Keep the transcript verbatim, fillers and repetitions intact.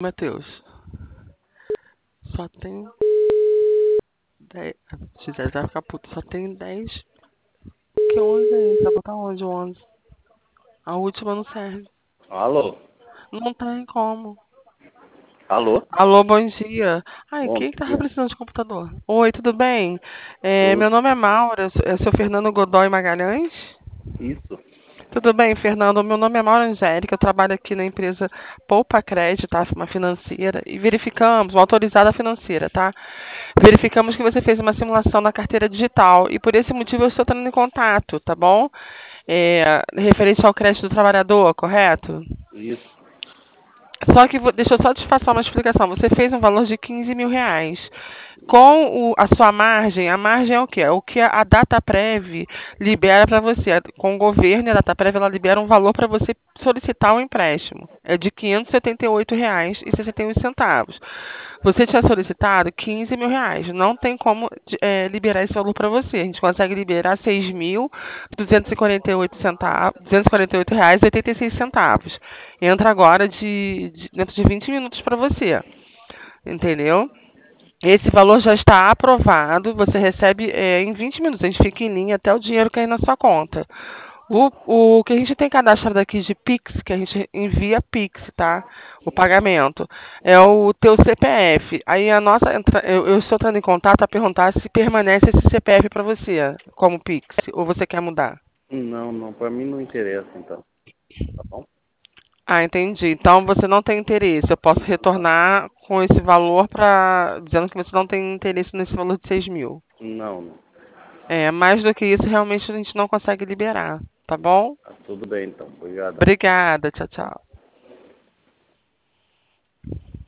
Matheus, só tem dez. Gisele vai ficar puta, só tem dez. Que onze é esse? Vai botar onde o onze? A última não serve. Alô? Não tem como. Alô? Alô, bom dia. Ai, Bom quem que tava dia. precisando de computador? Oi, tudo bem? É, Tudo meu nome é Maura, é o seu Fernando Godoy Magalhães? isso? Tudo bem, Fernando? Meu nome é Maura Angélica, eu trabalho aqui na empresa Poupa Crédito, tá? Uma financeira, e verificamos, uma autorizada financeira, tá? Verificamos que você fez uma simulação na carteira digital e por esse motivo eu estou entrando em contato, tá bom? É, referente ao crédito do trabalhador, correto? Isso. Só que, vo- deixa eu só te passar uma explicação. Você fez um valor de quinze mil reais. Com o- a sua margem, a margem é o quê? É o que a, a Dataprev libera para você. A- Com o governo, a Dataprev ela libera um valor para você solicitar um empréstimo. É de quinhentos e setenta e oito reais e sessenta e um centavos. Você tinha solicitado quinze mil reais. Não tem como eh, liberar esse valor para você. A gente consegue liberar seis mil duzentos e quarenta e oito centavos, duzentos e quarenta e oito reais e oitenta e seis centavos. Entra agora de, de dentro de vinte minutos para você. Entendeu? Esse valor já está aprovado, você recebe eh, em vinte minutos. A gente fica em linha até o dinheiro cair na sua conta. O, o que a gente tem cadastrado aqui de Pix, que a gente envia Pix, tá? O pagamento. É o teu C P F. Aí a nossa. entra- Eu, eu estou entrando em contato a perguntar se permanece esse C P F para você, como Pix, ou você quer mudar. Não, não, pra mim não interessa então. Tá bom? Ah, entendi. Então você não tem interesse. Eu posso retornar com esse valor para dizendo que você não tem interesse nesse valor de seis mil. Não, não. É, mais do que isso, realmente a gente não consegue liberar, tá bom? Tá tudo bem então. Obrigado. Obrigada, tchau, tchau.